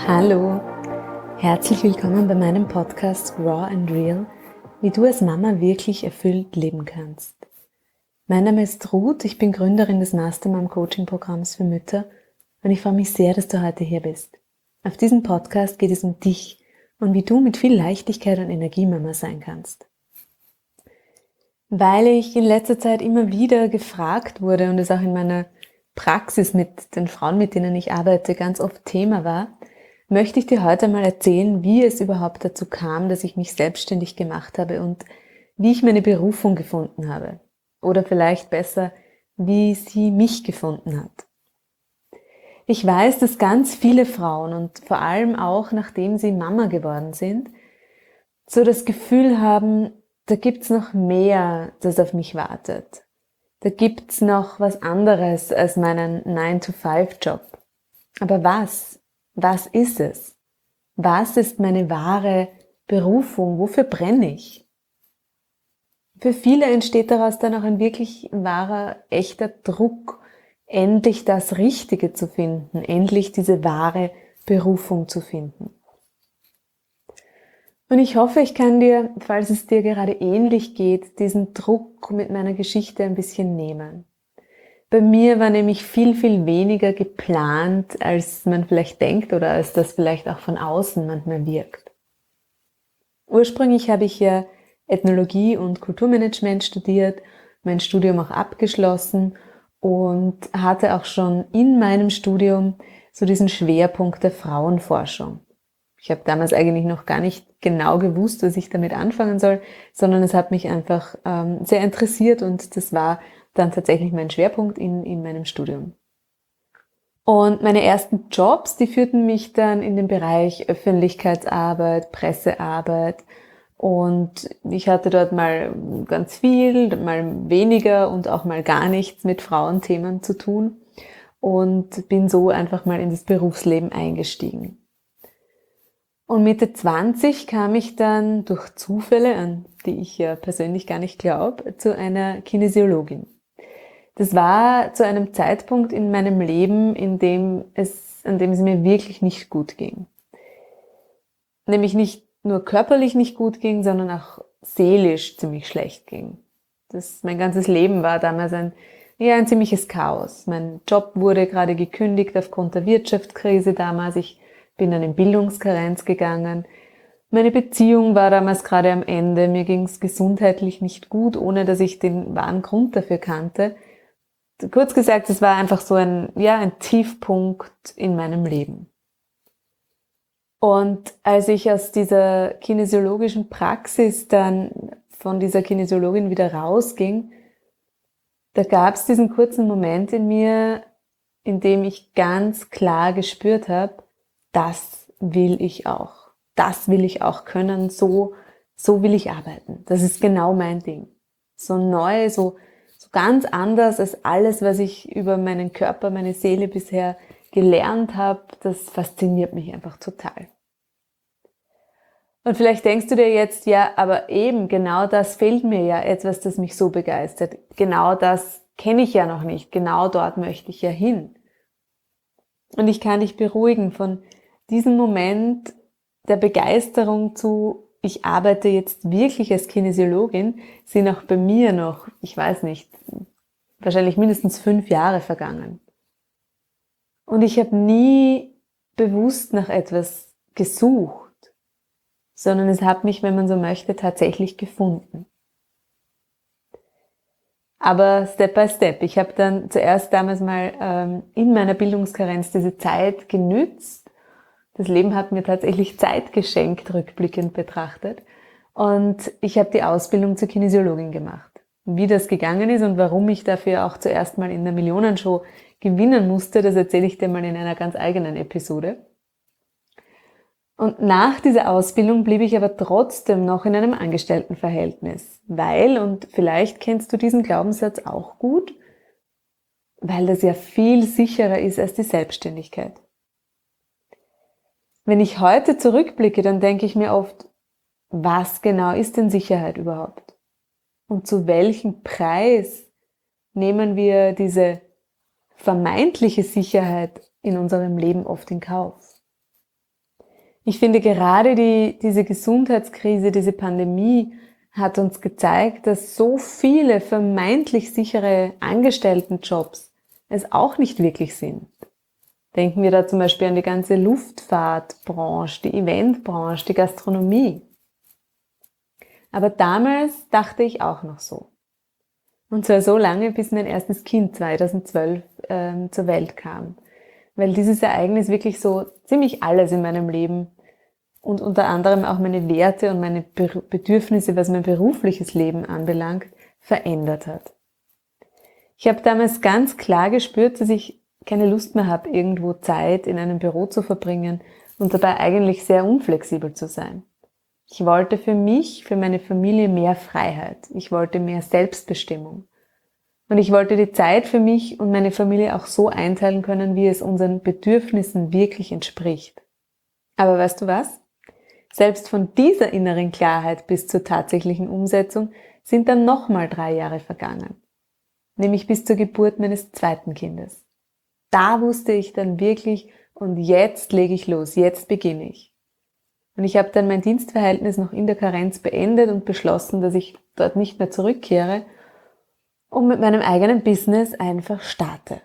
Hallo, herzlich willkommen bei meinem Podcast Raw and Real, wie du als Mama wirklich erfüllt leben kannst. Mein Name ist Ruth, ich bin Gründerin des Mastermom Coaching Programms für Mütter und ich freue mich sehr, dass du heute hier bist. Auf diesem Podcast geht es um dich und wie du mit viel Leichtigkeit und Energie Mama sein kannst. Weil ich in letzter Zeit immer wieder gefragt wurde und es auch in meiner Praxis mit den Frauen, mit denen ich arbeite, ganz oft Thema war, möchte ich dir heute mal erzählen, wie es überhaupt dazu kam, dass ich mich selbstständig gemacht habe und wie ich meine Berufung gefunden habe. Oder vielleicht besser, wie sie mich gefunden hat. Ich weiß, dass ganz viele Frauen und vor allem auch nachdem sie Mama geworden sind, so das Gefühl haben, da gibt's noch mehr, das auf mich wartet. Da gibt's noch was anderes als meinen 9-to-5-Job. Aber was? Was ist es? Was ist meine wahre Berufung? Wofür brenne ich? Für viele entsteht daraus dann auch ein wirklich wahrer, echter Druck, endlich das Richtige zu finden, endlich diese wahre Berufung zu finden. Und ich hoffe, ich kann dir, falls es dir gerade ähnlich geht, diesen Druck mit meiner Geschichte ein bisschen nehmen. Bei mir war nämlich viel, viel weniger geplant, als man vielleicht denkt oder als das vielleicht auch von außen manchmal wirkt. Ursprünglich habe ich ja Ethnologie und Kulturmanagement studiert, mein Studium auch abgeschlossen und hatte auch schon in meinem Studium so diesen Schwerpunkt der Frauenforschung. Ich habe damals eigentlich noch gar nicht genau gewusst, was ich damit anfangen soll, sondern es hat mich einfach sehr interessiert und das war dann tatsächlich mein Schwerpunkt in meinem Studium. Und meine ersten Jobs, die führten mich dann in den Bereich Öffentlichkeitsarbeit, Pressearbeit und ich hatte dort mal ganz viel, mal weniger und auch mal gar nichts mit Frauenthemen zu tun und bin so einfach mal in das Berufsleben eingestiegen. Und Mitte 20 kam ich dann durch Zufälle, an die ich ja persönlich gar nicht glaube, zu einer Kinesiologin. Das war zu einem Zeitpunkt in meinem Leben, an dem es mir wirklich nicht gut ging. Nämlich nicht nur körperlich nicht gut ging, sondern auch seelisch ziemlich schlecht ging. Mein ganzes Leben war damals ein ziemliches Chaos. Mein Job wurde gerade gekündigt aufgrund der Wirtschaftskrise damals. Ich bin dann in Bildungskarenz gegangen. Meine Beziehung war damals gerade am Ende. Mir ging es gesundheitlich nicht gut, ohne dass ich den wahren Grund dafür kannte. Kurz gesagt, es war einfach so ein Tiefpunkt in meinem Leben. Und als ich aus dieser kinesiologischen Praxis dann von dieser Kinesiologin wieder rausging, da gab es diesen kurzen Moment in mir, in dem ich ganz klar gespürt habe, das will ich auch. Das will ich auch können, so will ich arbeiten. Das ist genau mein Ding. So neu, so ganz anders als alles, was ich über meinen Körper, meine Seele bisher gelernt habe, das fasziniert mich einfach total. Und vielleicht denkst du dir jetzt, ja, aber eben, genau das fehlt mir ja, etwas, das mich so begeistert. Genau das kenne ich ja noch nicht, genau dort möchte ich ja hin. Und ich kann dich beruhigen, von diesem Moment der Begeisterung zu, ich arbeite jetzt wirklich als Kinesiologin, sind auch bei mir noch, ich weiß nicht, wahrscheinlich mindestens 5 Jahre vergangen. Und ich habe nie bewusst nach etwas gesucht, sondern es hat mich, wenn man so möchte, tatsächlich gefunden. Aber Step by Step. Ich habe dann zuerst damals mal in meiner Bildungskarenz diese Zeit genützt. Das Leben hat mir tatsächlich Zeit geschenkt, rückblickend betrachtet. Und ich habe die Ausbildung zur Kinesiologin gemacht. Wie das gegangen ist und warum ich dafür auch zuerst mal in der Millionenshow gewinnen musste, das erzähle ich dir mal in einer ganz eigenen Episode. Und nach dieser Ausbildung blieb ich aber trotzdem noch in einem Angestelltenverhältnis, weil, und vielleicht kennst du diesen Glaubenssatz auch gut, weil das ja viel sicherer ist als die Selbstständigkeit. Wenn ich heute zurückblicke, dann denke ich mir oft, was genau ist denn Sicherheit überhaupt? Und zu welchem Preis nehmen wir diese vermeintliche Sicherheit in unserem Leben oft in Kauf? Ich finde gerade diese Gesundheitskrise, diese Pandemie hat uns gezeigt, dass so viele vermeintlich sichere Angestelltenjobs es auch nicht wirklich sind. Denken wir da zum Beispiel an die ganze Luftfahrtbranche, die Eventbranche, die Gastronomie. Aber damals dachte ich auch noch so. Und zwar so lange, bis mein erstes Kind 2012 zur Welt kam. Weil dieses Ereignis wirklich so ziemlich alles in meinem Leben und unter anderem auch meine Werte und meine Bedürfnisse, was mein berufliches Leben anbelangt, verändert hat. Ich habe damals ganz klar gespürt, dass ich keine Lust mehr habe, irgendwo Zeit in einem Büro zu verbringen und dabei eigentlich sehr unflexibel zu sein. Ich wollte für mich, für meine Familie mehr Freiheit. Ich wollte mehr Selbstbestimmung. Und ich wollte die Zeit für mich und meine Familie auch so einteilen können, wie es unseren Bedürfnissen wirklich entspricht. Aber weißt du was? Selbst von dieser inneren Klarheit bis zur tatsächlichen Umsetzung sind dann nochmal 3 Jahre vergangen. Nämlich bis zur Geburt meines zweiten Kindes. Da wusste ich dann wirklich, und jetzt lege ich los, jetzt beginne ich. Und ich habe dann mein Dienstverhältnis noch in der Karenz beendet und beschlossen, dass ich dort nicht mehr zurückkehre und mit meinem eigenen Business einfach starte.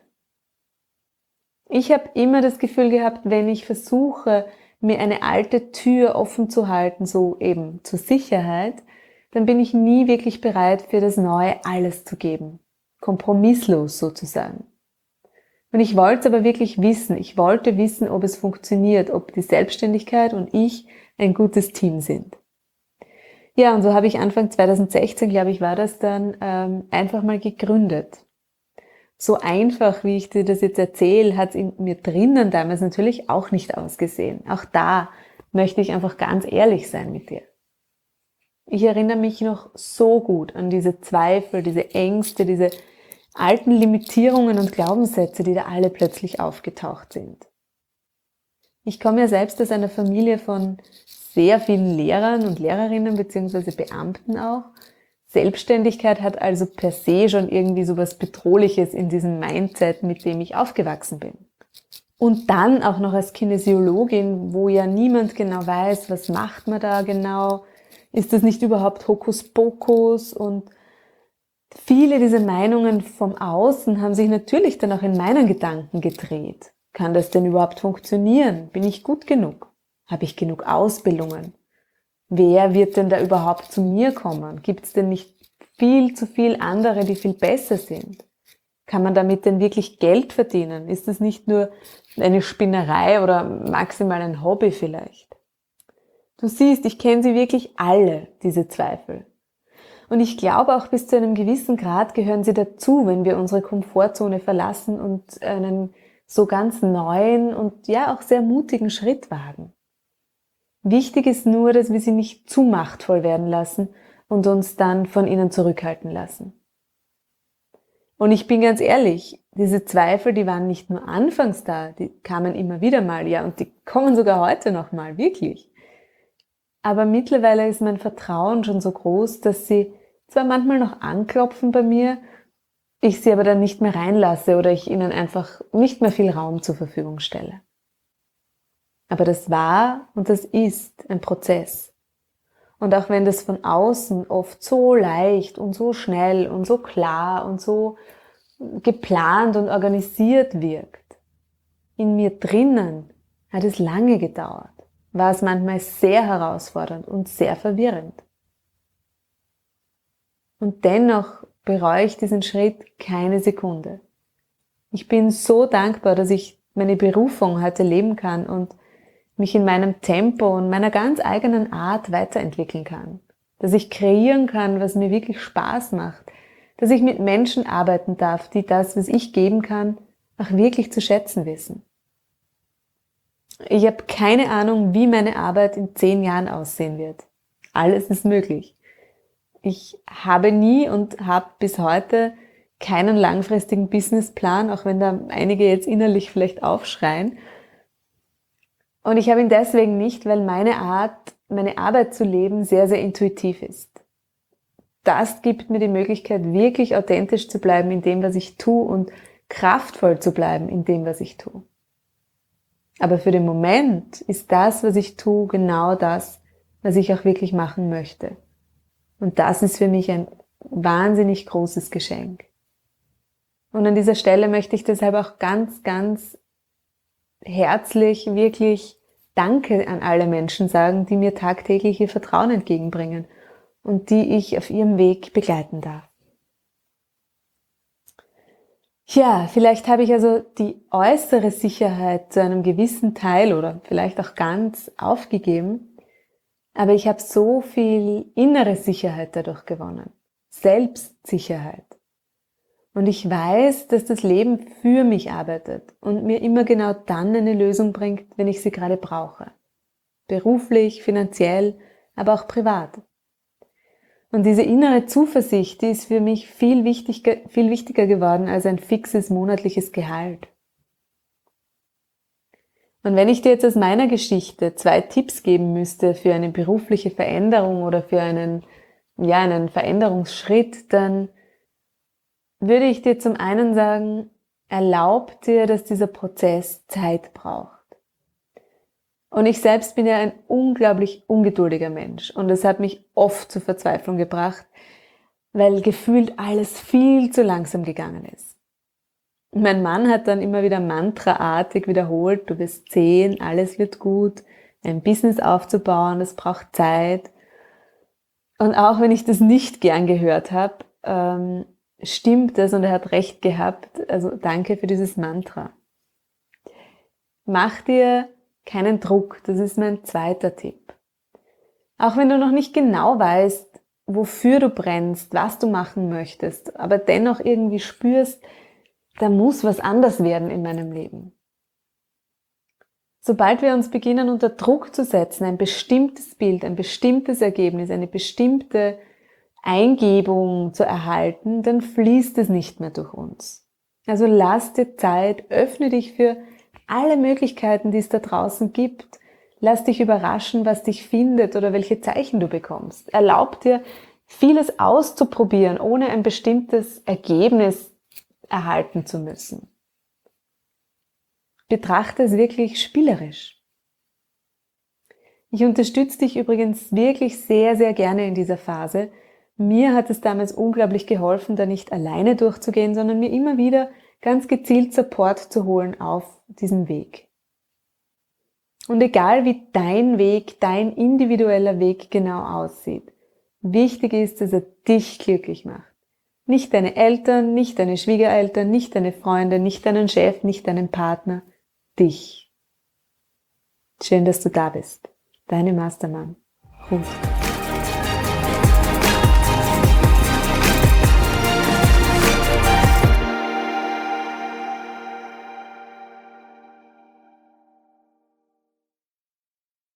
Ich habe immer das Gefühl gehabt, wenn ich versuche, mir eine alte Tür offen zu halten, so eben zur Sicherheit, dann bin ich nie wirklich bereit, für das Neue alles zu geben. Kompromisslos sozusagen. Und ich wollte es aber wirklich wissen. Ich wollte wissen, ob es funktioniert, ob die Selbstständigkeit und ich ein gutes Team sind. Ja, und so habe ich Anfang 2016, glaube ich, war das dann, einfach mal gegründet. So einfach, wie ich dir das jetzt erzähle, hat es in mir drinnen damals natürlich auch nicht ausgesehen. Auch da möchte ich einfach ganz ehrlich sein mit dir. Ich erinnere mich noch so gut an diese Zweifel, diese Ängste, diese alten Limitierungen und Glaubenssätze, die da alle plötzlich aufgetaucht sind. Ich komme ja selbst aus einer Familie von sehr vielen Lehrern und Lehrerinnen beziehungsweise Beamten auch. Selbstständigkeit hat also per se schon irgendwie so was Bedrohliches in diesem Mindset, mit dem ich aufgewachsen bin. Und dann auch noch als Kinesiologin, wo ja niemand genau weiß, was macht man da genau, ist das nicht überhaupt Hokuspokus? Und viele dieser Meinungen vom Außen haben sich natürlich dann auch in meinen Gedanken gedreht. Kann das denn überhaupt funktionieren? Bin ich gut genug? Habe ich genug Ausbildungen? Wer wird denn da überhaupt zu mir kommen? Gibt es denn nicht viel zu viel andere, die viel besser sind? Kann man damit denn wirklich Geld verdienen? Ist das nicht nur eine Spinnerei oder maximal ein Hobby vielleicht? Du siehst, ich kenne sie wirklich alle, diese Zweifel. Und ich glaube auch bis zu einem gewissen Grad gehören sie dazu, wenn wir unsere Komfortzone verlassen und einen so ganz neuen und ja auch sehr mutigen Schritt wagen. Wichtig ist nur, dass wir sie nicht zu machtvoll werden lassen und uns dann von ihnen zurückhalten lassen. Und ich bin ganz ehrlich, diese Zweifel, die waren nicht nur anfangs da, die kamen immer wieder mal, ja, und die kommen sogar heute noch mal, wirklich. Aber mittlerweile ist mein Vertrauen schon so groß, dass sie zwar manchmal noch anklopfen bei mir, ich sie aber dann nicht mehr reinlasse oder ich ihnen einfach nicht mehr viel Raum zur Verfügung stelle. Aber das war und das ist ein Prozess. Und auch wenn das von außen oft so leicht und so schnell und so klar und so geplant und organisiert wirkt, in mir drinnen hat es lange gedauert, war es manchmal sehr herausfordernd und sehr verwirrend. Und dennoch bereue ich diesen Schritt keine Sekunde. Ich bin so dankbar, dass ich meine Berufung heute leben kann und mich in meinem Tempo und meiner ganz eigenen Art weiterentwickeln kann. Dass ich kreieren kann, was mir wirklich Spaß macht. Dass ich mit Menschen arbeiten darf, die das, was ich geben kann, auch wirklich zu schätzen wissen. Ich habe keine Ahnung, wie meine Arbeit in 10 Jahren aussehen wird. Alles ist möglich. Ich habe nie und habe bis heute keinen langfristigen Businessplan, auch wenn da einige jetzt innerlich vielleicht aufschreien. Und ich habe ihn deswegen nicht, weil meine Art, meine Arbeit zu leben, sehr, sehr intuitiv ist. Das gibt mir die Möglichkeit, wirklich authentisch zu bleiben in dem, was ich tue und kraftvoll zu bleiben in dem, was ich tue. Aber für den Moment ist das, was ich tue, genau das, was ich auch wirklich machen möchte. Und das ist für mich ein wahnsinnig großes Geschenk. Und an dieser Stelle möchte ich deshalb auch ganz, ganz herzlich wirklich Danke an alle Menschen sagen, die mir tagtäglich ihr Vertrauen entgegenbringen und die ich auf ihrem Weg begleiten darf. Ja, vielleicht habe ich also die äußere Sicherheit zu einem gewissen Teil oder vielleicht auch ganz aufgegeben, aber ich habe so viel innere Sicherheit dadurch gewonnen. Selbstsicherheit. Und ich weiß, dass das Leben für mich arbeitet und mir immer genau dann eine Lösung bringt, wenn ich sie gerade brauche. Beruflich, finanziell, aber auch privat. Und diese innere Zuversicht, die ist für mich viel wichtiger geworden als ein fixes monatliches Gehalt. Und wenn ich dir jetzt aus meiner Geschichte 2 Tipps geben müsste für eine berufliche Veränderung oder für einen Veränderungsschritt, dann würde ich dir zum einen sagen, erlaub dir, dass dieser Prozess Zeit braucht. Und ich selbst bin ja ein unglaublich ungeduldiger Mensch und es hat mich oft zur Verzweiflung gebracht, weil gefühlt alles viel zu langsam gegangen ist. Mein Mann hat dann immer wieder mantraartig wiederholt, du wirst sehen, alles wird gut, ein Business aufzubauen, das braucht Zeit. Und auch wenn ich das nicht gern gehört habe, stimmt es und er hat recht gehabt. Also danke für dieses Mantra. Mach dir keinen Druck, das ist mein zweiter Tipp. Auch wenn du noch nicht genau weißt, wofür du brennst, was du machen möchtest, aber dennoch irgendwie spürst, da muss was anders werden in meinem Leben. Sobald wir uns beginnen, unter Druck zu setzen, ein bestimmtes Bild, ein bestimmtes Ergebnis, eine bestimmte Eingebung zu erhalten, dann fließt es nicht mehr durch uns. Also lass dir Zeit, öffne dich für alle Möglichkeiten, die es da draußen gibt. Lass dich überraschen, was dich findet oder welche Zeichen du bekommst. Erlaub dir, vieles auszuprobieren, ohne ein bestimmtes Ergebnis erhalten zu müssen. Betrachte es wirklich spielerisch. Ich unterstütze dich übrigens wirklich sehr, sehr gerne in dieser Phase. Mir hat es damals unglaublich geholfen, da nicht alleine durchzugehen, sondern mir immer wieder ganz gezielt Support zu holen auf diesem Weg. Und egal wie dein Weg, dein individueller Weg genau aussieht, wichtig ist, dass er dich glücklich macht. Nicht deine Eltern, nicht deine Schwiegereltern, nicht deine Freunde, nicht deinen Chef, nicht deinen Partner, dich. Schön, dass du da bist. Deine Mastermann, Ruth.